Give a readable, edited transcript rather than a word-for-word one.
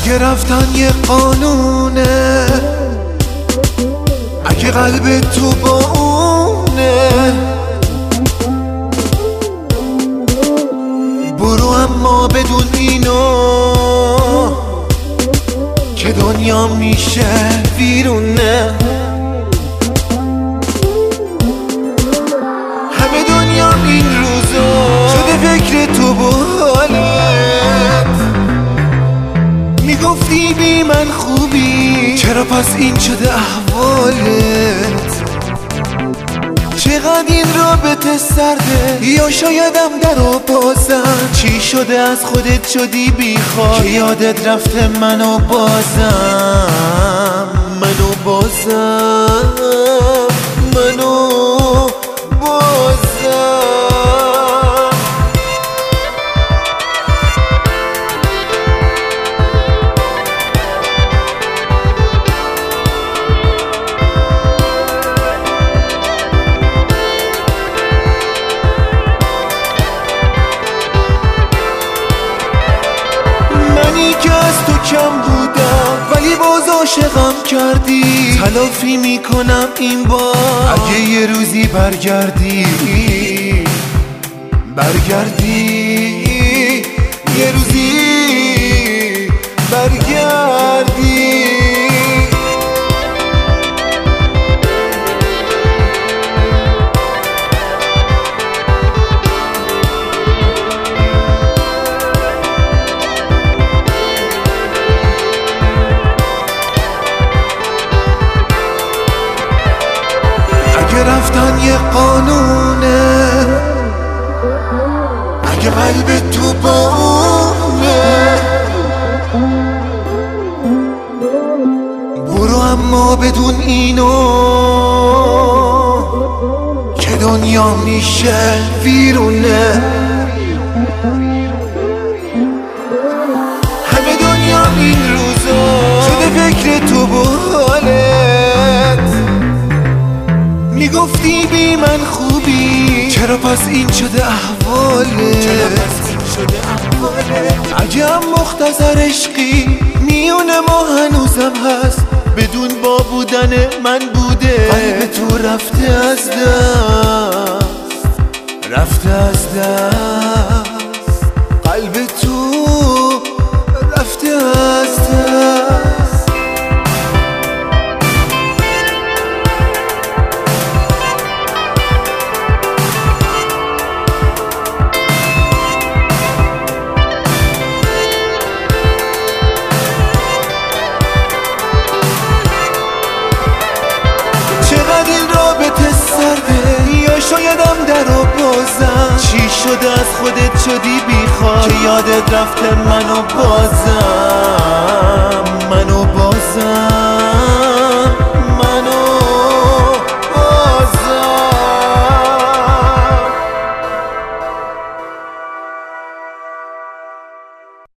اگه رفتن یه قانونه، اگه قلب تو با اونه، برو اما بدون اینو که دنیا میشه ویرونه. همه دنیا این روزا شده فکر تو با حالت، میگفتی بی من خوبی، چرا پس این شده احوالت؟ چقدر این رابطه سرده، یا شایدم درو بازم. چی شده از خودت شدی بیخواد که یادت رفته منو بازم، منو بازم، منو بازم. که از تو کم بودم ولی باز عاشقم کردی، تلافی میکنم این بار اگه یه روزی برگردی، یه روزی برگردی. رفتن یه قانونه، اگه قلب تو با اونه، برو اما بدون اینو که دنیا میشه ویرونه. همه دنیا این روزا شده فکر تو با حالت، میگفتی بی من خوبی، چرا پس این شده احوالت؟ اگه هم مختصر عشقی میون ما هنوزم هست، بدون با بودن من بوده، قلب تو رفته از دست، قلب تو رفته از دست. شایدم درو بازم. چی شده از خودت شدی بیخواد که یادت رفته منو بازم، منو بازم.